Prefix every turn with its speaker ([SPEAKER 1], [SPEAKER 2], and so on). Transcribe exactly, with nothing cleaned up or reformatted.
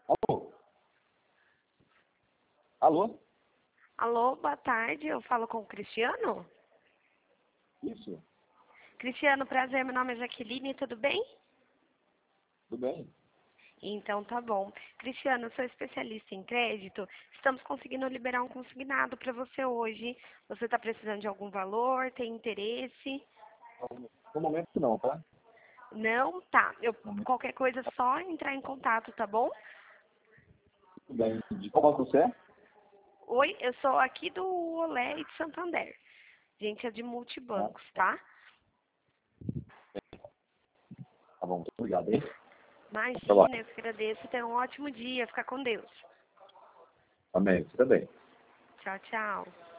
[SPEAKER 1] Alô? Alô?
[SPEAKER 2] Alô, boa tarde. Eu falo com o Cristiano?
[SPEAKER 1] Isso?
[SPEAKER 2] Cristiano, prazer. Meu nome é Jaqueline, tudo bem?
[SPEAKER 1] Tudo bem?
[SPEAKER 2] Então tá bom. Cristiano, eu sou especialista em crédito. Estamos conseguindo liberar um consignado para você hoje. Você está precisando de algum valor? Tem interesse?
[SPEAKER 1] No momento não, tá?
[SPEAKER 2] Não? Tá. Eu,
[SPEAKER 1] No momento,
[SPEAKER 2] qualquer coisa é só entrar em contato, tá bom?
[SPEAKER 1] tudo bem. De qual banco você é?
[SPEAKER 2] Oi, eu sou aqui do Olé e de Santander. Gente, é de
[SPEAKER 1] Ah,
[SPEAKER 2] multibancos, tá?
[SPEAKER 1] tá bom, muito obrigado, hein? Bom
[SPEAKER 2] Imagina,
[SPEAKER 1] trabalho.
[SPEAKER 2] eu que agradeço. Tenha um ótimo dia. Fica com Deus.
[SPEAKER 1] Amém. Você também.
[SPEAKER 2] Tchau, tchau.